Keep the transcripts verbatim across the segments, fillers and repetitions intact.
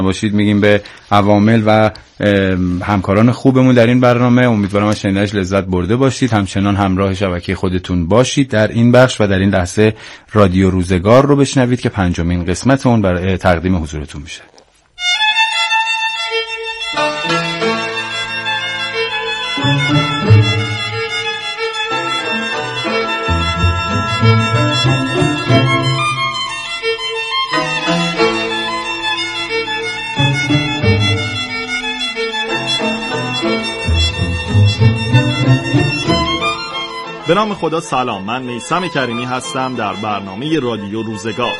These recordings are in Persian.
باشید میگیم به عوامل و همکاران خوبمون در این برنامه. امیدوارم از شنیدنش لذت برده باشید. همچنان همراه شبکه خودتون باشید در این بخش و در این لحظه رادیو روزگار رو بشنوید که پنجمین قسمت اون برای تقدیم حضورتون میشه. به نام خدا سلام، من میثم کریمی هستم در برنامه رادیو روزگار.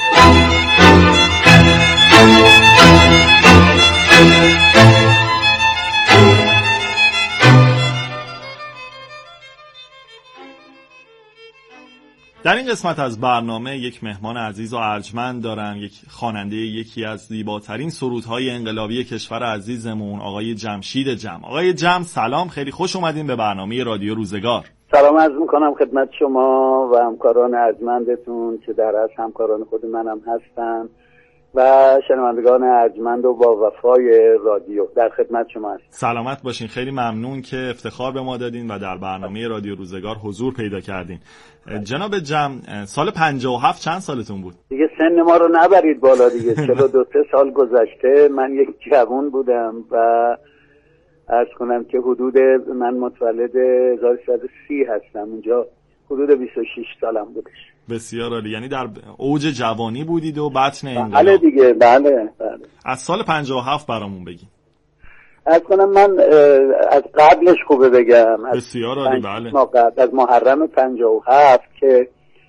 در این قسمت از برنامه یک مهمان عزیز و ارجمند دارم، یک خواننده یکی از زیباترین سرودهای انقلابی کشور عزیزمون، آقای جمشید جم. آقای جم سلام، خیلی خوش اومدین به برنامه رادیو روزگار. سلام عرض میکنم خدمت شما و همکاران ارجمندتون که در از همکاران خود منم هستن و شنوندگان ارجمند و با وفای رادیو در خدمت شما هستم. سلامت باشین، خیلی ممنون که افتخار به ما دادین و در برنامه رادیو روزگار حضور پیدا کردین. جناب جم، سال پنجاه و هفت چند سالتون بود؟ دیگه سن ما رو نبرید بالا دیگه. چلو دو سال گذشته، من یک جوان بودم و عرض کنم که حدود من متولد هزار و سیصد و سی هستم، اونجا حدود بیست و شش سالم بودش. بسیار عالی، یعنی در اوج جوانی بودید و بطن انقلاب. بله دیگه، بله بله. از سال پنجاه و هفت برامون بگین. عرض کنم من از قبلش خوبه بگم. بسیار عالی، بله. ما قبل از محرم پنجاه و هفت که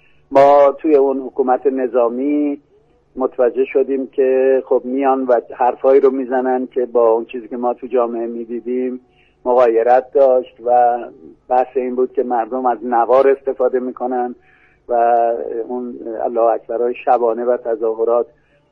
ما توی اون حکومت نظامی متوجه شدیم که خب میان و حرفایی رو میزنن که با اون چیزی که ما تو جامعه میدیدیم مغایرت داشت و بحث این بود که مردم از نوار استفاده میکنن و اون الله اکبرهای شبانه و تظاهرات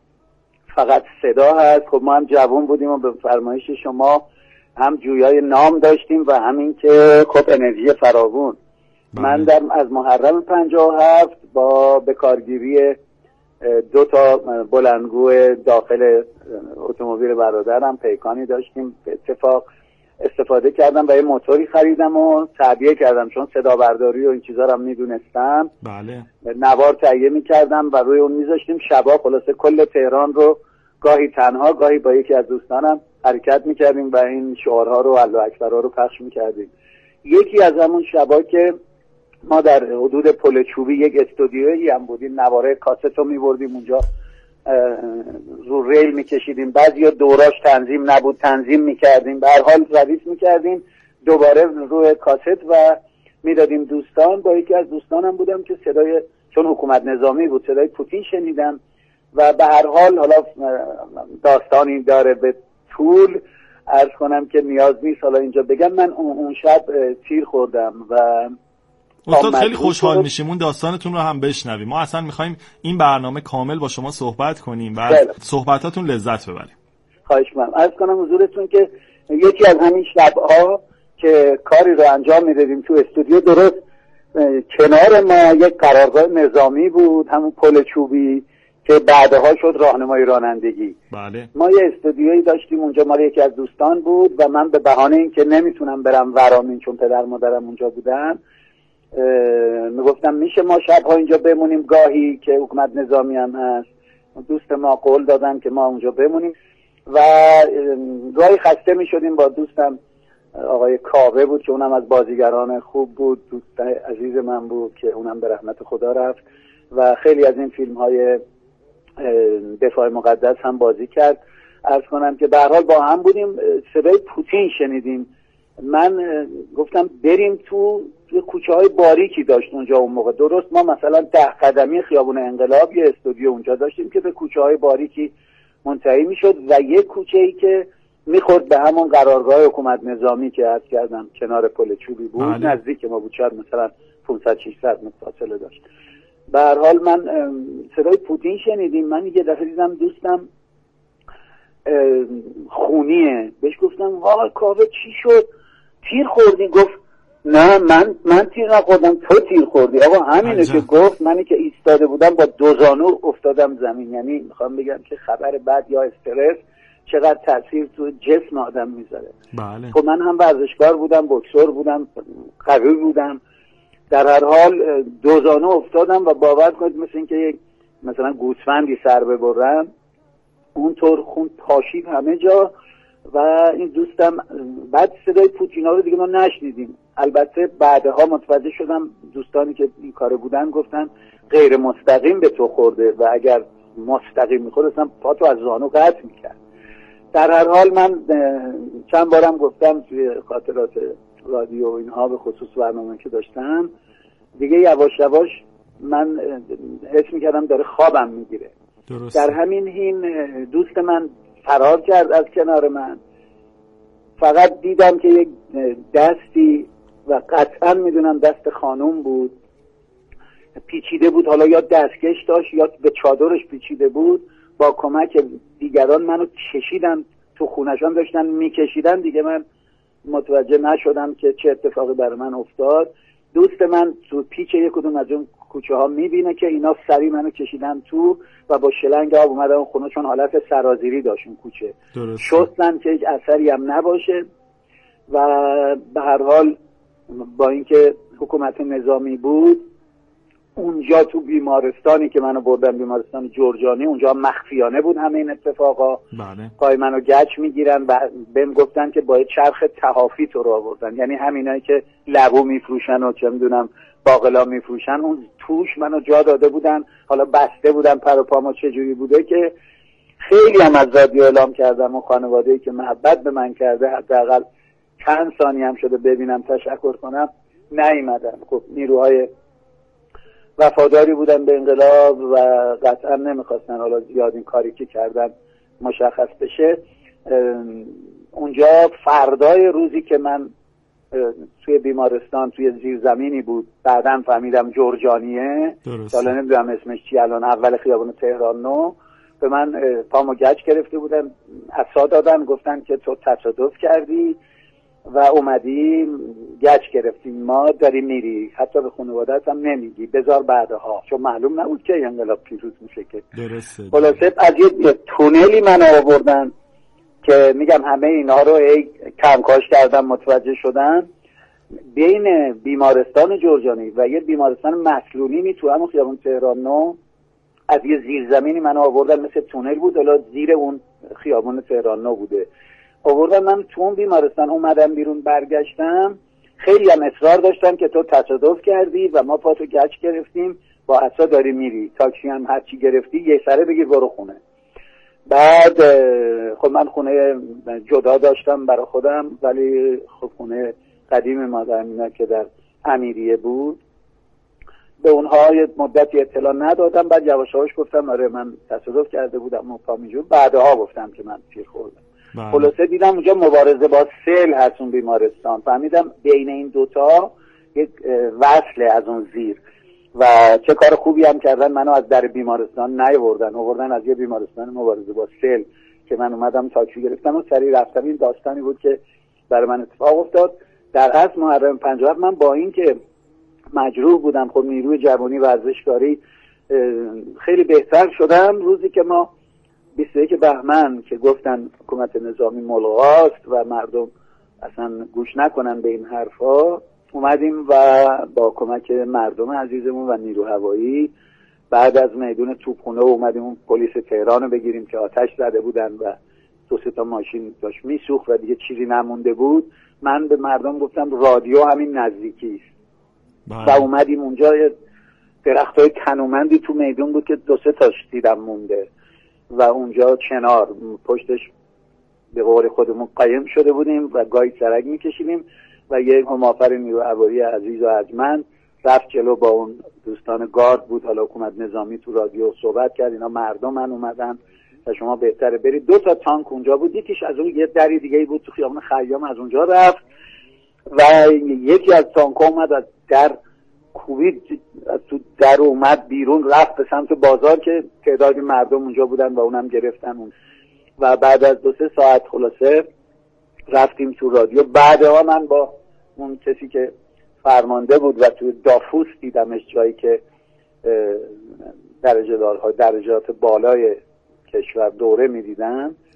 فقط صدا هست. خب ما هم جوان بودیم و به فرمایش شما هم جویای نام داشتیم و همین که خب انرژی فراوون. من در از محرم پنجاه و هفت با بکارگیری دو تا بلندگو داخل اتومبیل برادرم پیکانی داشتیم، به اتفاق استفاده کردم و یه موتوری خریدم و تعبیه کردم، چون صدا برداری و این چیزا رو میدونستم. بله. نوار تهیه میکردم و روی اون میذاشتیم. شبا خلاصه کل تهران رو گاهی تنها گاهی با یکی از دوستانم حرکت میکردیم و این شعارها رو الله اکبرها رو پخش میکردیم. یکی از همون شبا که ما در حدود پل چوبی یک استودیویی هم بودیم، نواره کاست رو میبردیم اونجا رو ریل میکشیدیم، بعضی دوراش تنظیم نبود تنظیم میکردیم، به هر حال ردیف میکردیم دوباره روی کاست و میدادیم دوستان. با یکی از دوستانم بودم که صدای، چون حکومت نظامی بود، صدای پوتین شنیدم و به هر حال حالا داستانی داره به طول، عرض کنم که نیاز نیست حالا اینجا بگم. من اون شب تیر خوردم و استاد خیلی خوشحال میشیم اون داستانتون رو هم بشنویم. ما اصلا میخوایم این برنامه کامل با شما صحبت کنیم و از صحبتاتون لذت ببریم. خواهش می‌کنم. عرض کنم حضورتون که یکی از همین شب‌ها که کاری رو انجام میدادیم تو استودیو، درست کنار ما یک قرارگاه نظامی بود، همون پل چوبی که بعدها شد راهنمای رانندگی. بله. ما یه استودیویی داشتیم اونجا، مال یکی از دوستان بود و من به بهانه اینکه نمیتونم برم ورامین چون پدر مادرم اونجا بودن، میگفتم میشه ما شبها اینجا بمونیم گاهی که حکومت نظامی هم هست. دوست ما قول دادن که ما اونجا بمونیم و گاهی خسته میشدیم. با دوستم آقای کاوه بود که اونم از بازیگران خوب بود، دوست عزیز من بود که اونم به رحمت خدا رفت و خیلی از این فیلم های دفاع مقدس هم بازی کرد. عرض کنم که به هر حال با هم بودیم، صدای پوتین شنیدیم. من گفتم بریم تو یه کوچه های باریکی داشت اونجا اون موقع، درست ما مثلا ده قدمی خیابون انقلاب یه استودیو اونجا داشتیم که به کوچه های باریکی منتهی میشد و یه کوچه ای که میخورد به همون قرارگاه حکومت نظامی که عرض کردم کنار پل چوبی بود. آلی. نزدیک ما بود، شاید مثلا پانصد ششصد متر فاصله داشت. به هر حال من صدای پوتین شنیدیم. من یه دفعه دیدم دوستم خونیه، بهش گفتم آقا کاوه چی شد؟ تیر خوردی؟ گفت نه من من تیر نخوردم، تو تیر خوردی. آقا همینه که گفت. منی که ایستاده بودم با دو زانو افتادم زمین. یعنی میخوام بگم که خبر بد یا استرس چقدر تاثیر تو جسم آدم میذاره. بله. خب من هم ورزشکار بودم، بوکسور بودم، قوی بودم، در هر حال دوزانه افتادم و باور کنید مثل این که یک مثلا گوسفندی سر ببرم اونطور خون پاشید همه جا. و این دوستم بعد صدای پوتینا رو دیگه ما نشنیدیم. البته بعدها متوجه شدم دوستانی که این کار بودن گفتن غیر مستقیم به تو خورده و اگر مستقیم میخورد اصلا پا تو از زانو قطع میکرد. در هر حال من چند بارم گفتم توی خاطرات رادیو اینها به خصوص برنامه که داشتم دیگه یواش یواش من حس میکردم داره خوابم میگیره. در همین حین دوست من فرار کرد از کنار من. فقط دیدم که یک دستی و قطعا میدونم دست خانوم بود پیچیده بود، حالا یا دستکش داشت یا به چادرش پیچیده بود، با کمک دیگران منو کشیدن تو خونشان داشتن میکشیدن دیگه. من متوجه نشدم که چه اتفاقی برای من افتاد. دوست من تو پیچ یک کدوم از اون کوچه ها میبینه که اینا سری منو کشیدن تو و با شلنگ آب اومدن خونه، چون حالت سرازیری داشت اون کوچه. شستن که هیچ اثری هم نباشه و به هر حال با اینکه حکومت نظامی بود اونجا تو بیمارستانی که منو بردن بیمارستان جرجانی اونجا مخفیانه بود همه این اتفاقا. بله. پای منو گچ میگیرن و بهم گفتن که با چرخ تحافی تو رو آوردن، یعنی همینایی که لبو میفروشن و چه میدونم باقلا میفروشن اون توش منو جا داده بودن. حالا بسته بودن پر و پامو چجوری بوده که خیلی هم از رادیو اعلام کردم و خانواده‌ای که محبت به من کرده حداقل چند ثانیه هم شده ببینم تشکر کنم نیومدن. خب نیروهای وفاداری بودن به انقلاب و قطعا نمیخواستن حالا زیاد این کاری که کردن مشخص بشه. اونجا فردای روزی که من توی بیمارستان توی زیرزمینی بود، بعداً فهمیدم جرجانیه، حالا نمیدونم اسمش چی الان، اول خیابان تهران نو، به من پامو گچ گرفته بودن، عصا دادن، گفتن که تو تصادف کردی و اومدی گچ گرفتیم، ما داری میری، حتی به خانواده‌ات هم نمیگی، بذار بعدها، چون معلوم نبود که انقلاب پیروز میشه که. درسته. خلاصه از یه تونلی من آوردن که میگم همه اینا رو ای کمکاش کردم متوجه شدن. بین بیمارستان جرجانی و یه بیمارستان مسلونی تو همون خیابون تهران نو از یه زیرزمینی من آوردن، مثل تونل بود، حالا زیر اون خیابون تهران نو بوده، آوردن من تو اون بیمارستان. اومدم بیرون برگشتم، خیلی هم اصرار داشتن که تو تصادف کردی و ما پاتو گچ گرفتیم، با عصا داری میری، تاکسی هم هرچی گرفتی یه سره بگیر برو خونه. بعد خب من خونه جدا داشتم برای خودم، ولی خب خونه قدیم مادرم که در امیریه بود به اونها یه مدتی اطلاع ندادم. بعد یواش یواش گفتم آره من تصادف کرده بودم و پامیجون، بعدها گفتم که من تیر خوردم. خلاصه دیدم اونجا مبارزه با سیل هست اون بیمارستان، فهمیدم بین این دوتا یک وصله از اون زیر و چه کار خوبی هم کردن، منو از در بیمارستان نیاوردن، آوردن از یه بیمارستان مبارزه با سیل که من اومدم تاکسی گرفتم و سریع رفتم. این داستانی بود که برای من اتفاق افتاد. در اصل محرم پنجاه من با این که مجروح بودم، خب نیروی جوانی ورزشکاری خیلی بهتر شدم. روزی که ما بیست و یک بهمن که گفتن حکومت نظامی ملغاست و مردم اصلا گوش نکنن به این حرفا، اومدیم و با کمک مردم عزیزمون و نیرو هوایی بعد از میدون توپخونه اومدیم اون پلیس تهران رو بگیریم که آتش زده بودن و دو سه تا ماشین داشت میسوخت و دیگه چیزی نمونده بود. من به مردم گفتم رادیو همین نزدیکی است و اومدیم اونجا. درختای تنومندی تو میدون بود که دو سه تاش دیدم مونده و اونجا کنار پشتش به قول خودمون قایم شده بودیم و گاهی سرک میکشیدیم و یک همافر نیرو هوایی عزیز و ارجمند رفت جلو با اون دوستان گارد بود، حالا حکومت نظامی، تو رادیو صحبت کرد، اینا مردم من اومدن و شما بهتره برید. دو تا تانک اونجا بود، یکیش از اون یه دری دیگه بود تو خیابان خیام از اونجا رفت و یکی از تانک‌ها اومد از در کوبید تو در اومد بیرون، رفت به سمت بازار که تعدادی مردم اونجا بودن و اونم گرفتن اون. و بعد از دو سه ساعت خلاصه رفتیم تو رادیو. بعدها من با اون کسی که فرمانده بود و تو دافوس دیدمش، جایی که درجه دارها درجات بالای کشور دوره میدیدن،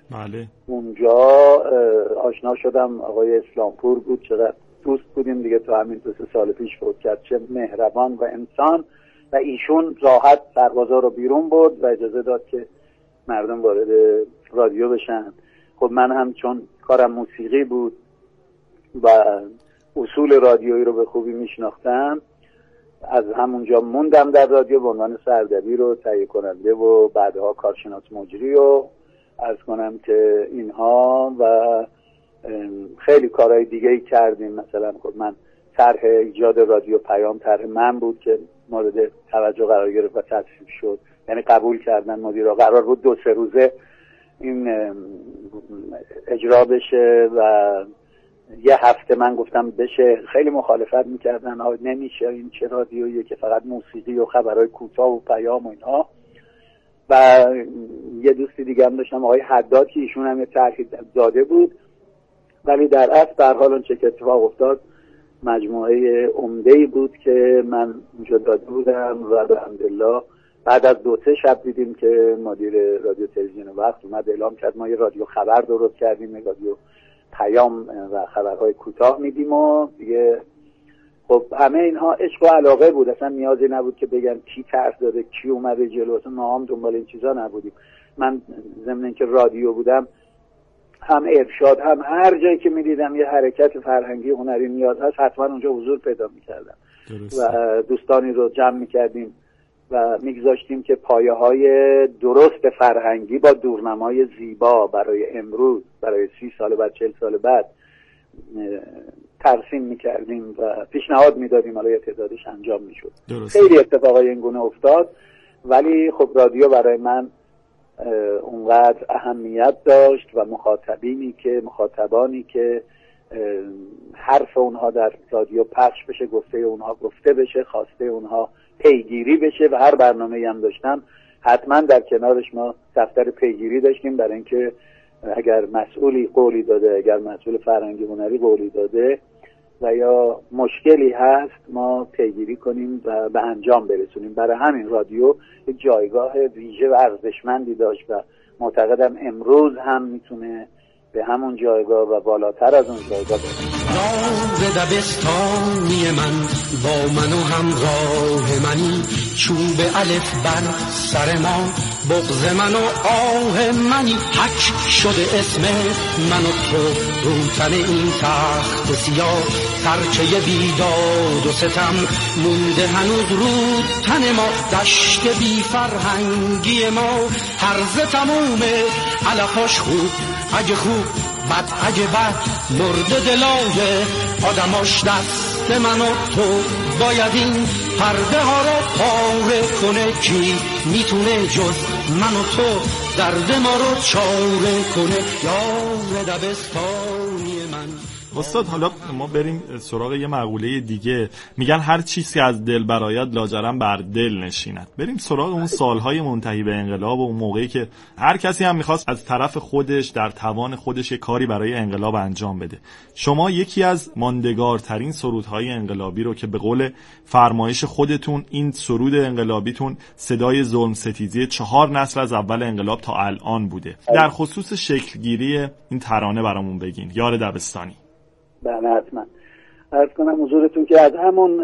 بله. اونجا آشنا شدم، آقای اسلامپور بود، چقدر دوست بودیم دیگه، تو همین دو سه سال پیش فوت کرد. چه مهربان و انسان، و ایشون راحت سربازا رو بیرون برد و اجازه داد که مردم وارد رادیو بشن. خب من هم چون کارم موسیقی بود و اصول رادیویی رو به خوبی میشناختم، از همونجا موندم در رادیو به عنوان سردبیر و تهیه کننده و بعدها کارشناس مجری و عرض کنم که اینها و خیلی کارهای دیگه ای کردیم. مثلا خب من طرح ایجاد رادیو پیام طرح من بود که مورد توجه قرار گرفت و تصویب شد، یعنی قبول کردن مدیرا. قرار بود دو سه روزه این اجرا بشه و یه هفته من گفتم بشه، خیلی مخالفت میکردن، نمیشه، این چه رادیویه که فقط موسیقی و خبرهای کوتاه و پیام و اینها. و یه دوستی دیگه هم داشتم، آقای حداد، که ایشون هم یه طرحی داده بود، ولی در اصل در حال اون چه که اتفاق افتاد مجموعه عمده‌ای بود که من اونجا داده بودم و الحمدلله بعد از دو سه شب دیدیم که مدیر رادیو تلویزیون وقت اومد اعلام کرد ما یه رادیو خبر درست کردیم، یه رادیو پیام و خبرهای کوتاه میدیم و دیگه. خب همه اینها عشق و علاقه بود، اصلا نیازی نبود که بگن کی طرح داده، کی اومده جلو، اصلا ما هم دنبال این چیزا نبودیم. من ضمن اینکه رادیو بودم هم ارشاد هم هر جایی که میدیدم یه حرکت فرهنگی هنری نیاز هست حتما اونجا حضور پیدا میکردم و دوستانی رو جمع میکردیم و میگذاشتیم که پایه های درست فرهنگی با دورنمای زیبا برای امروز، برای سی سال بعد، چل سال بعد ترسیم میکردیم و پیشنهاد میدادیم، حالا یه تعدادش انجام میشد. خیلی اتفاقای این گونه افتاد، ولی خب رادیو برای من اونقدر اهمیت داشت و مخاطبینی که مخاطبانی که حرف اونها در رادیو پخش بشه، گفته اونها گفته بشه، خواسته اونها پیگیری بشه و هر برنامه‌ای هم داشتن حتما در کنارش ما دفتر پیگیری داشتیم، برای اینکه اگر مسئولی قولی داده، اگر مسئول فرهنگی هنری قولی داده و یا مشکلی هست ما پیگیری کنیم و به انجام برسونیم. برای همین رادیو یک جایگاه ویژه و ارزشمندی داشت و معتقدم امروز هم میتونه به همون جایگاه و بالاتر از اون جایگاه برسه. راز دبستانی من با من و همراه منی، چون به الف بر سر ما بغض من و آه منی، حک شده اسم من و تو روتن این تخت سیاه، سرچه بیداد و ستم مونده هنوز رود تن ما، دشت بی فرهنگی ما هرزه تمومه علفاش خوب اگه خوب بد اگه بد مرده دلای آدماش، دست من و تو باید این پرده ها رو پاره کنه، کی میتونه جز من و تو درد ما رو چاره کنه، یار دبستانی من. استاد حالا ما بریم سراغ یه مقوله دیگه، میگن هر چیزی از دل برآید لاجرم بر دل نشیند. بریم سراغ اون سالهای منتهی به انقلاب و اون موقعی که هر کسی هم میخواست از طرف خودش در توان خودش یه کاری برای انقلاب انجام بده. شما یکی از ماندگارترین سرودهای انقلابی رو که به قول فرمایش خودتون این سرود انقلابیتون صدای ظلم ستیزی چهار نسل از اول انقلاب تا الان بوده، در خصوص شکلگیری این ترانه برامون بگین، یار دبستانی. بله حتما. عرض کنم حضورتون که از همون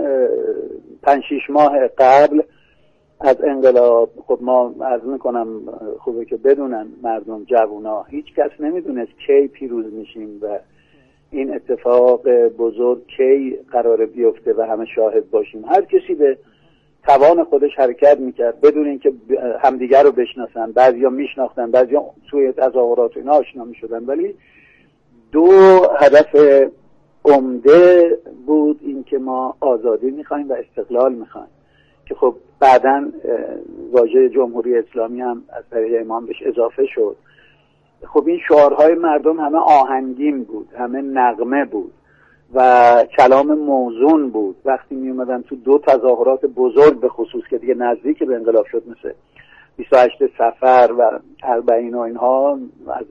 پنج شیش ماه قبل از انقلاب، خب ما عرض میکنم خوبه که بدونن مردم جوونا، هیچ کس نمیدونست کی پیروز میشیم و این اتفاق بزرگ کی قراره بیفته و همه شاهد باشیم. هر کسی به توان خودش حرکت میکرد بدون اینکه همدیگر رو بشناسن، بعضیا میشناختن، بعضیا توی تظاهرات اینا آشنا میشدن، ولی دو هدف عمده بود، این که ما آزادی میخوایم و استقلال میخوایم، که خب بعداً واژه جمهوری اسلامی هم از طریق امام بهش اضافه شد. خب این شعارهای مردم همه آهنگین بود، همه نغمه بود و کلام موزون بود. وقتی می اومدن تو دو تظاهرات بزرگ به خصوص که دیگه نزدیک به انقلاب شد، مثل بیست و هشت صفر و اربعین و اینها، از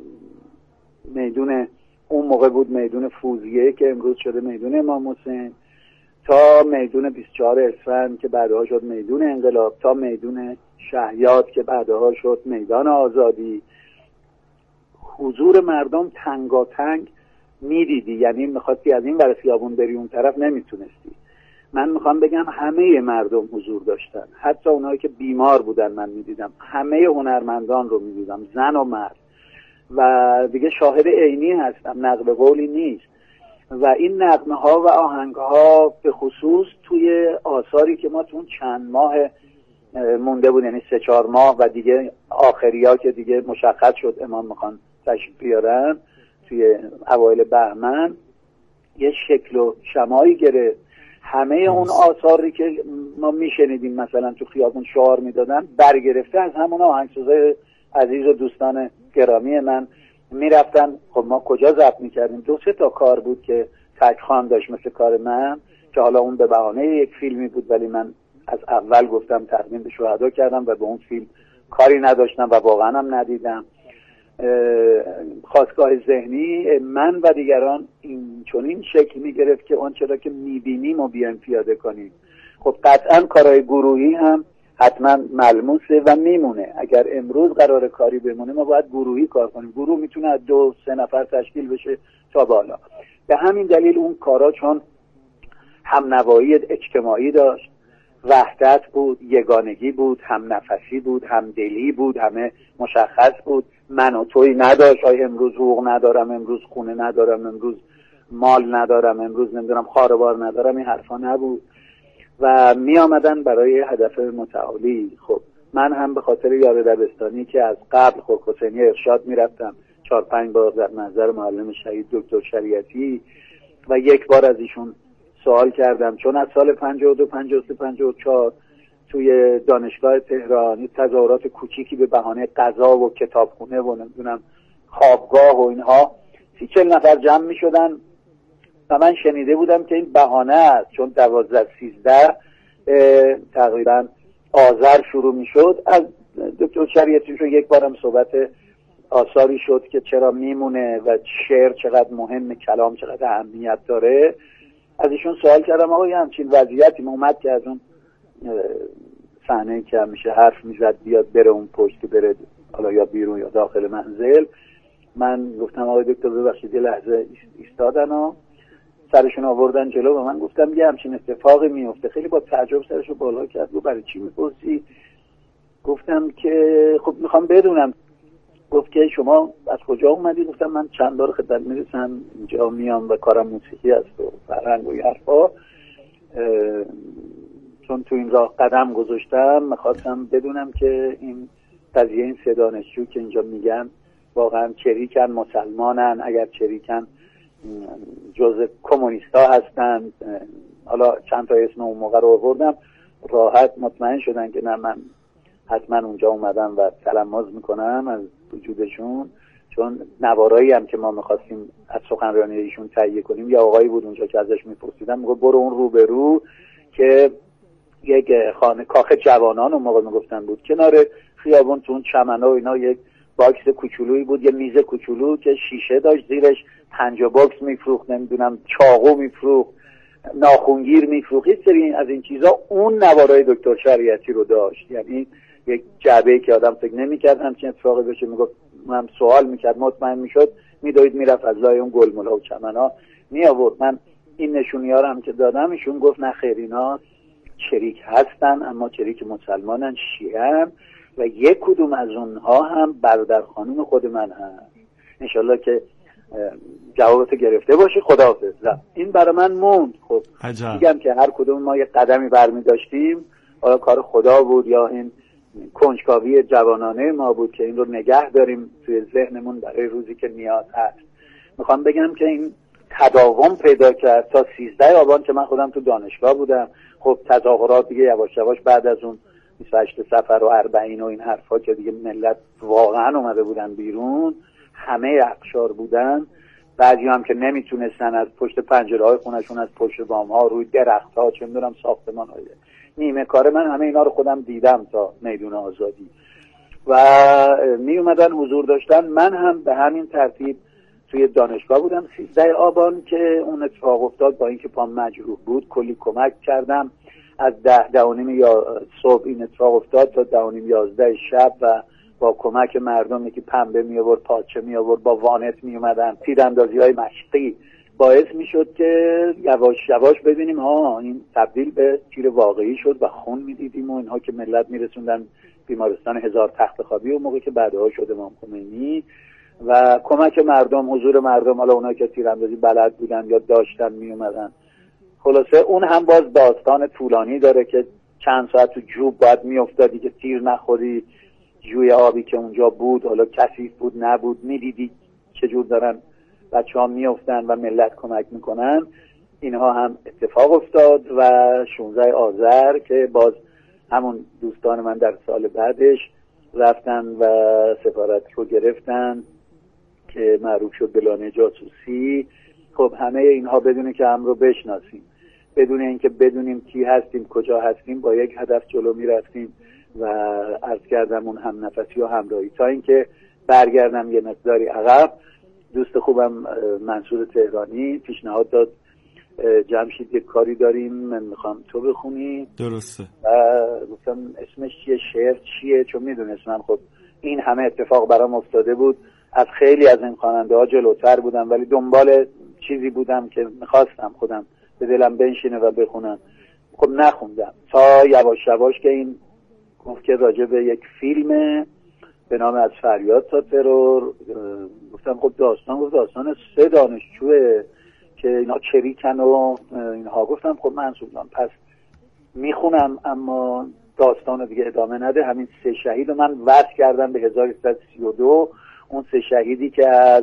میدون اون موقع بود میدون فوزیه که امروز شده میدون امام حسین، تا میدون بیست و چهار اسفند که بعدها شد میدون انقلاب، تا میدون شهیاد که بعدها شد میدان آزادی، حضور مردم تنگاتنگ میدیدی، یعنی میخواستی از این ور خیابون بری اون طرف نمیتونستی. من میخوام بگم همه مردم حضور داشتن، حتی اونایی که بیمار بودن من میدیدم، همه هنرمندان رو میدیدم، زن و مرد، و دیگه شاهد عینی هستم، نقل قولی نیست. و این نغمه ها و آهنگ ها به خصوص توی آثاری که ما تو اون چند ماه مونده بود، یعنی سه چهار ماه و دیگه آخری ها که دیگه مشخص شد امام میخوان تشریف بیارن توی اوایل بهمن، یه شکل و شمایی گرفت. همه اون آثاری که ما میشنیدیم مثلا تو خیابون شعار میدادن برگرفته از همون آهنگسازای عزیز و دوستان گرامی من میرفتن. خب ما کجا ضبط میکردیم؟ دو سه تا کار بود که تکخوان داشت مثل کار من، که حالا اون به بهانه یک فیلمی بود، ولی من از اول گفتم تقدیم به شهدا کردم و به اون فیلم کاری نداشتم و واقعا هم ندیدم. خواستگاه ذهنی من و دیگران این چنین شکل میگرفت که آنچه را که میبینیم و بیایم پیاده کنیم. خب قطعا کارهای گروهی هم حتما ملموسه و میمونه. اگر امروز قرار کاری بمونه ما باید گروهی کار کنیم. گروه میتونه از دو سه نفر تشکیل بشه تا بالا. به همین دلیل اون کارا چون هم نوایی اجتماعی داشت، وحدت بود، یگانگی بود، هم نفسی بود، هم دلی بود، همه مشخص بود. من و توی نداشت، آی امروز حقوق ندارم، امروز خونه ندارم، امروز مال ندارم، امروز نمیدونم خاروار ندارم، این حرفا نبود و می آمدن برای هدف متعالی. خب من هم به خاطر یار دبستانی که از قبل خب حسینی ارشاد می رفتم چهار پنج بار در نظر معلم شهید دکتر شریعتی و یک بار از ایشون سوال کردم، چون از سال پنجاه و دو پنجاه و سه پنجاه و چهار توی دانشگاه تهران تظاهرات کوچیکی به بهانه غذا و کتابخونه و نمیدونم خوابگاه و اینها سی چل نفر جمع می شدن و من شنیده بودم که این بهانه است، چون دوازده سیزده تقریبا آذر شروع می شد. از دکتر شریعتی رو یک بارم صحبت آثاری شد که چرا میمونه و شعر چقدر مهمه، کلام چقدر اهمیت داره. از ایشون سوال کردم آقا همچین وضعیتی اومد که از اون صحنه که همیشه حرف میزد بیاد بره اون پشت، بره حالا یا بیرون یا داخل منزل. من گفتم آقای دکتر ببخشید یه لحظه ایستادن و سرشون آوردن جلو و من گفتم یه همچین اتفاقی میفته. خیلی با تعجب سرشو بالا کرد و برای چی میپرسی؟ گفتم که خب میخوام بدونم. گفت که شما از کجا اومدی؟ گفتم من چند بار خدمت میرسم اینجا میام و کارم موسیقی است و فرهنگ و حرفا، چون تو این راه قدم گذاشتم میخواستم بدونم که این قضیه این سه دانشجو که اینجا میگن واقعا چریکن، مسلمانن، اگر چریکن جزء کمونیستا هستن. حالا چند تا اسم اون موقع رو آوردم، راحت مطمئن شدن که نه من حتما اونجا اومدم و تلماس میکنم از وجودشون، چون نوارایی هم که ما میخواستیم از سخنرانی ایشون تهیه کنیم یا آقایی بود اونجا که ازش میپرسیدم میگه برو اون رو به رو که یک خانه کاخ جوانان اون موقع میگفتن بود کنار خیابون تو اون چمنا و اینا، یک باکس کوچولویی بود، یه میز کوچولو که شیشه داشت، زیرش پنجاه باکس میفروخت، نمیدونم چاقو میفروخت، ناخونگیر میفروخت، یه سری از این چیزا. اون نوارای دکتر شریعتی رو داشت، یعنی یک جعبه‌ای که آدم فکر نمی‌کرد همچین اتفاقی بشه. میگفت من سوال می‌کرد، مطمئن می‌شد، می‌دوید میرفت از لای اون گلمولا و چمنا می آورد. من این نشونی‌ها رو هم که دادم ایشون گفت نه خیر اینا شریک هستن، اما شریک مسلمانن، شیعه‌ن و یک کدوم از اونها هم برادر خانوم خود من هست. انشالله که جوابتو گرفته باشی. خداحافظ. این برای من موند. خب میگم که هر کدوم ما یک قدمی برمی داشتیم، حالا کار خدا بود یا این کنجکاوی جوانانه ما بود که این رو نگه داریم توی ذهنمون برای روزی که نیاز هست. میخوام بگم که این تداوم پیدا کرد تا سیزده آبان که من خودم تو دانشگاه بودم. خب تظاهرات دیگه یواش یواش بعد از اون بیست و هشت صفر و اربعین و این حرفا که دیگه ملت واقعا اومده بودن بیرون، همه اقشار بودن. بعضی هم که نمیتونستن از پشت پنجره های خونشون، از پشت بام ها، روی درخت ها، چه میدونم ساختمان های نیمه کار من همه اینا رو خودم دیدم تا میدون آزادی و می اومدن حضور داشتن. من هم به همین ترتیب توی دانشگاه بودم. سیزده آبان که اون اتفاق افتاد، با اینکه پام مجروح بود کلی کمک کردم. از ده ده و نیم یا صبح این اتفاق افتاد تا ده و نیم یازده شب و با کمک مردمی که پنبه می آورد، پاچه می آورد، با وانت می اومدن، تیراندازی های مشقی، باعث می شد که یواش یواش ببینیم ها این تبدیل به تیر واقعی شد و خون می دیدیم و اینها که ملت می رسوندن بیمارستان هزار تخت خوابی و موقعی که بعدها شد امام خمینی و کمک مردم، حضور مردم، حالا اونایی که تیراندازی بلد بودن یا داشتن می اومدن. خلاصه اون هم باز داستان طولانی داره که چند ساعت تو جوب باید می افتادی که تیر نخوری، جوی آبی که اونجا بود، حالا کثیف بود نبود، می دیدی چجور دارن بچه ها می افتن و ملت کمک میکنن. اینها هم اتفاق افتاد و شانزده آذر که باز همون دوستان من در سال بعدش رفتن و سفارت رو گرفتن که معروف شد به لانه جاسوسی. خب همه اینها بدونه که هم رو بشناسیم، بدون اینکه بدونیم کی هستیم کجا هستیم، با یک هدف جلو میرفتیم و عرض کردم اون هم نفسی و همراهی تا اینکه برگردم یه مقداری عقب. دوست خوبم منصور تهرانی پیشنهاد داد جمشید یک کاری داریم من میخوام تو بخونی. درسته. و گفتم اسمش چیه، شعر چیه، چون میدونستم خب این همه اتفاق برام افتاده بود، از خیلی از این خواننده ها جلوتر بودم ولی دنبال چیزی بودم که میخواستم خودم به دلم بنشینه و بخونم. خب نخوندم تا یواش یواش که این گفت که راجع به یک فیلم به نام از فریاد تا ترور. گفتم خب داستان گفت داستان سه دانشجوه که اینا چریکن و اینها. گفتم خب منصور جان پس میخونم اما داستان رو دیگه ادامه نده. همین سه شهید رو من وصل کردم به هزار و سیصد و سی و دو، اون سه شهیدی که از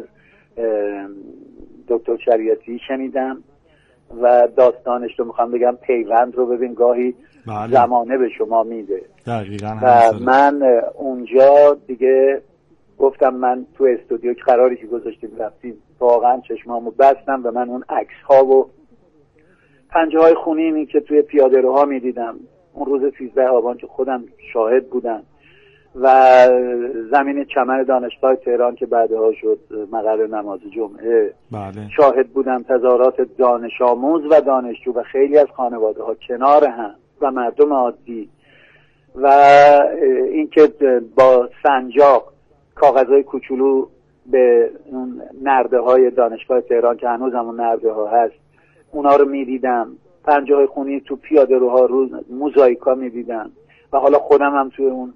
دکتر شریعتی شنیدم و داستانش رو میخوام بگم. پیوند رو ببین گاهی بله. زمانه به شما میده دقیقاً. و من اونجا دیگه گفتم من تو استودیو که قراری که گذاشتیم رفتیم واقعا چشمامو بستم و من اون عکس ها و پنجه های خونینی که توی پیاده روها میدیدم اون روز سیزده آبان که خودم شاهد بودم و زمین چمن دانشگاه تهران که بعدها شد مقر نماز جمعه بله. شاهد بودم تظاهرات دانش آموز و دانشجو و خیلی از خانواده ها کنار هم و مردم عادی و اینکه با سنجاق کاغذهای کوچولو به اون نرده های دانشگاه تهران که هنوز همون نرده ها هست اونا رو میدیدم. پنجه های خونی تو پیاده روها رو موزاییکا میدیدم و حالا خودم هم توی اون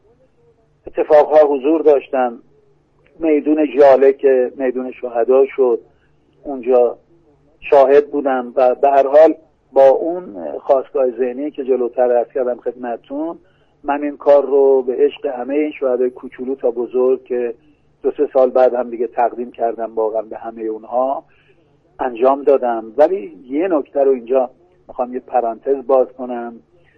اتفاقها حضور داشتم. میدون ژاله که میدون شهدا شد اونجا شاهد بودم و به هر حال با اون خواستگاه ذهنی که جلوتر عرض کردم خدمتتون من این کار رو به عشق همه این شهدای کوچولو تا بزرگ که دو سه سال بعد هم دیگه تقدیم کردم واقعا به همه اونها انجام دادم. ولی یه نکته رو اینجا میخوام یه پرانتز باز کنم.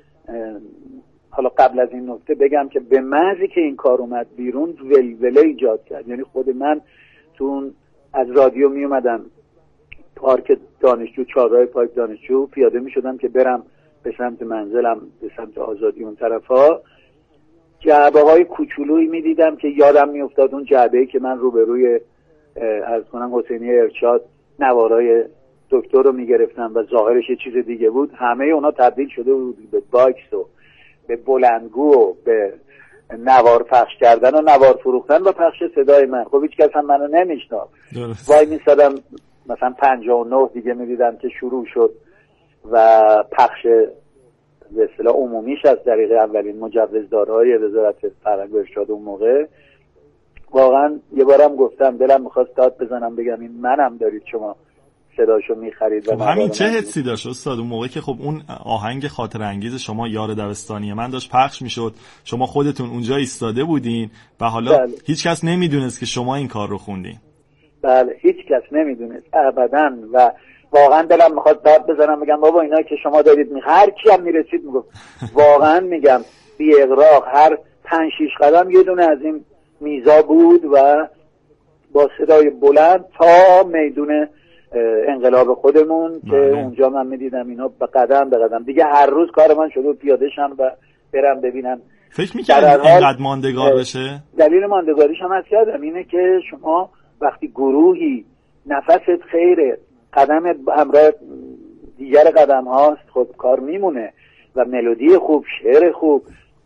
حالا قبل از این نکته بگم که به محضی که این کار اومد بیرون ولوله ایجاد کرد. یعنی خود من تو از رادیو می اومدم پارک دانشجو، چهارراه پارک دانشجو پیاده می شدم که برم به سمت منزلم به سمت آزادی اون طرفا. جعبه های کوچولویی می دیدم که یادم می افتاد اون جعبه‌ای که من روبروی از کنم حسینی ارشاد نوارای دکتر رو می گرفتم و ظاهرش یه چیز دیگه بود، همه اونا تبدیل شده بود به باکس و به بلندگو و به نوار پخش کردن و نوار فروختن و پخش صدای من. خب هیچ کس هم منو نمیشناخت. وای میسادم مثلا پنجاه و نه دیگه میدیدم که شروع شد و پخش به اصطلاح عمومیش از طریق اولین مجوزدارهای وزارت فرهنگ و ارشاد اون موقع. واقعا یه بارم گفتم دلم میخواست داد بزنم بگم این منم دارید شما صداشو میخرید. خب همین چه حسی داشت استاد اون موقع که خب اون آهنگ خاطر انگیز شما یار دبستانی من داشت پخش میشد، شما خودتون اونجا ایستاده بودین و حالا بله. هیچ کس نمیدونست که شما این کار رو خوندین؟ بله هیچ کس نمیدونست ابداً و واقعا دلم میخواد داد بزنم بگم بابا اینا که شما دارید می هر کی هم میرسید میگفت واقعا میگم بی اغراق هر پنج شش قدم یه دونه از این میزا بود و با صدای بلند تا میدون انقلاب خودمون که ماله. اونجا من میدیدم اینا به قدم به قدم دیگه هر روز کار من شده پیاده شم و برم ببینم. فکر می‌کردید اینقدر ماندگار بشه؟ دلیل ماندگاریش هم از کردم اینه که شما وقتی گروهی نفست خیره قدم همراه دیگر قدم هاست خب کار میمونه و ملودی خوب، شعر خوب،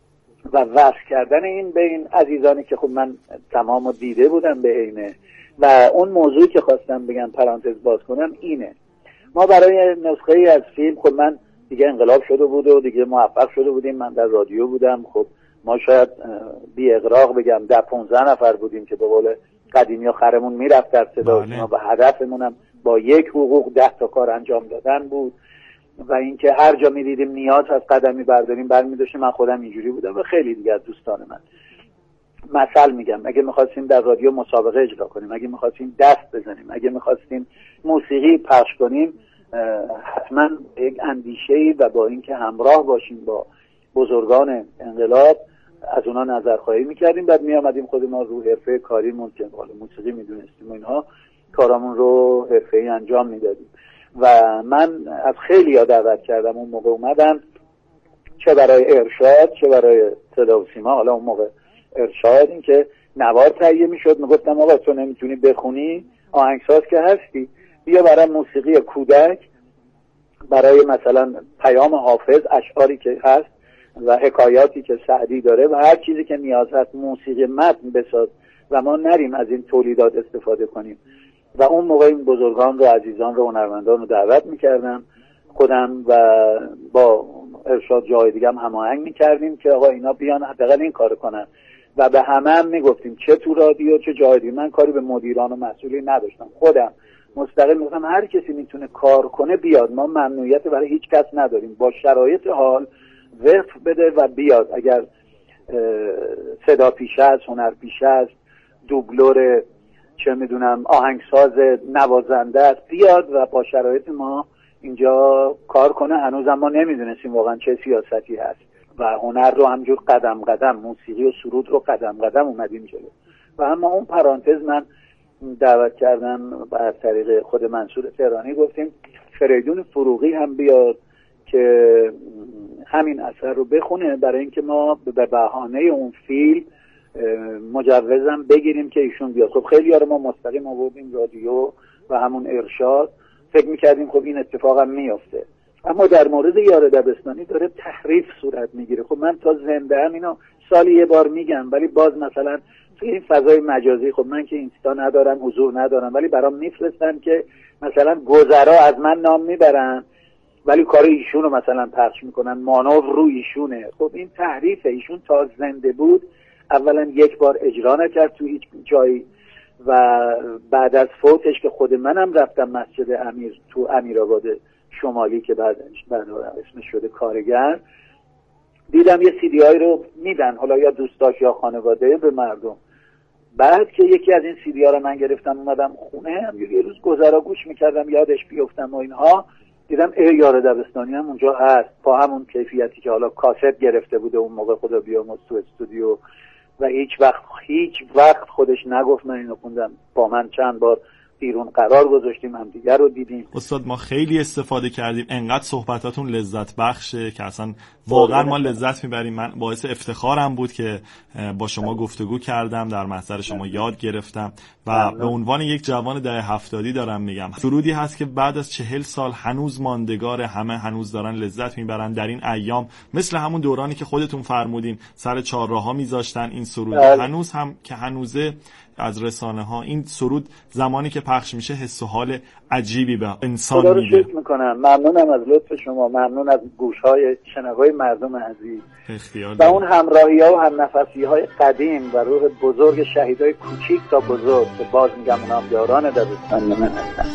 و وصل کردن این به این عزیزانی که خب من تمام دیده بودم به عینه. و اون موضوعی که خواستم بگم پرانتز باز کنم اینه، ما برای نسخه ای از فیلم، خب من دیگه انقلاب شده بود و دیگه موفق شده بودیم، من در رادیو بودم، خب ما شاید بی اغراق بگم ده پونزده نفر بودیم که به قول قدیمی ها خرمون میرفت در صدا و هدفمونم با یک حقوق ده تا کار انجام دادن بود و اینکه هر جا میدیدیم نیاز از قدمی برداریم برمی‌داشتیم. من خودم اینجوری بودم و خیلی دیگه از دوستان من. مثل میگم، اگه میخواستیم در رادیو مسابقه اجرا کنیم، اگه میخواستیم دست بزنیم، اگه میخواستیم موسیقی پخش کنیم، حتما یک اندیشه‌ای و با اینکه همراه باشیم با بزرگان انقلاب از اونا نظرخواهی میکردیم. بعد میامدیم خود ما رو حرفه کاریمون که موسیقی میدونستیم و اینها کارامون رو حرفه‌ای انجام میدادیم. و من از خیلی ها دعوت کردم اون موقع اومدن، چه برای ارشاد چه برای صدا و سیما. حالا اون موقع ارشاد این که نوار تهیه میشد، میگفتم آقا تو نمیتونی بخونی، آهنگساز که هستی، بیا برای موسیقی کودک، برای مثلا پیام حافظ، اشعاری که هست و حکایاتی که سعدی داره و هر چیزی که نیاز هست موسیقی متن بساز و ما نریم از این تولیدات استفاده کنیم. و اون موقع این بزرگان رو، عزیزان رو، هنرمندان رو دعوت میکردم خودم و با ارشاد جای دیگه هم هماهنگ میکردیم که آقا اینا بیان حداقل این کارو کنن و به همه هم میگفتیم، چه تو رادیو چه جای دیگه. من کاری به مدیران و مسئولین نداشتم، خودم مستقل میگفتم هر کسی میتونه کار کنه بیاد، ما ممنوعیت برای هیچ کس نداریم، با شرایط حال وقف بده و بیاد. اگر صدا پیشه است، هنر پیشه است، دوبلور، چه میدونم آهنگساز، نوازنده است، بیاد و با شرایط ما اینجا کار کنه. هنوزم ما نمیدونستیم واقعا چه سیاستی هست و هنر رو همجور قدم قدم، موسیقی و سرود رو قدم قدم اومدیم جلو. و اما اون پرانتز من دعوت کردم از طریق خود منصور تهرانی، گفتیم فریدون فروغی هم بیاد که همین اثر رو بخونه، برای اینکه ما به بهانه اون فیلم مجوزم بگیریم که ایشون بیاد. خب خیلی ها رو ما مستقیم آوردیم رادیو و همون ارشاد، فکر میکردیم خب این اتفاق هم میافته. اما در مورد یار دبستانی داره تحریف صورت میگیره. خب من تا زنده هم اینو سالی یه بار میگم، ولی باز مثلا توی این فضای مجازی، خب من که اینستا ندارم، حضور ندارم، ولی برام میفرستن که مثلا گذرا از من نام میبرن ولی کار ایشون رو مثلا پخش میکنن، مانور رو ایشونه. خب این تحریفه. ایشون تا زنده بود اولا یک بار اجرا نکرد تو هیچ جایی و بعد از فوتش که خود منم رفتم مسجد امیر تو امیرآباد شمالی که بعد بعد اسمش شده کارگر، دیدم یه سی دی هایی رو میدن، حالا یا دوستاش یا خانواده، به مردم. بعد که یکی از این سی دی ها رو من گرفتم اومدم خونه، هم یه روز گذرا گوش میکردم یادش بیفتم و اینها، دیدم ای یار دبستانی هم اونجا هست با همون کیفیتی که حالا کاست گرفته بوده اون موقع، خدا بیامرز، تو استودیو. و هیچ وقت هیچ وقت خودش نگفت من اینو خوندم. با من چند بار بیرون قرار گذاشتیم، هم دیگر رو دیدیم. استاد ما خیلی استفاده کردیم، انقدر صحبتاتون لذت بخشه که اصلا واقعا ما لذت میبریم. من باعث افتخارم بود که با شما گفتگو کردم، در محضر شما یاد گرفتم و به عنوان یک جوان دهه هفتادی دارم میگم، سرودی هست که بعد از چهل سال هنوز ماندگاره، همه هنوز دارن لذت میبرن در این ایام، مثل همون دورانی که خودتون فرمودین سر چهارراها میذاشتن این سرود، هنوز هم که هنوزه از رسانه ها این سرود زمانی که پخش میشه حس و حال عجیبی به انسان میده. شکر میکنم، ممنونم از لطف شما، ممنون از گوشهای شنوای مردم عزیز و اون همراهی ها و هم نفسی های قدیم و روح بزرگ شهیدای کوچیک تا بزرگ که باز میگم اونا یاران دبستان من هستن.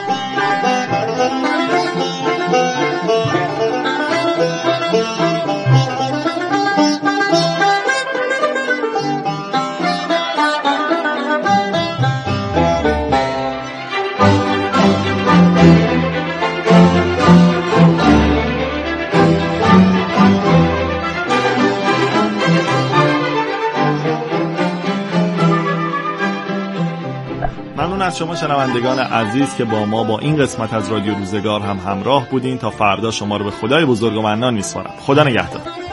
ممنون از شما شنوندگان عزیز که با ما با این قسمت از رادیو روزگار هم همراه بودین. تا فردا شما رو به خدای بزرگ و منان میسپارم. خدا نگهدار.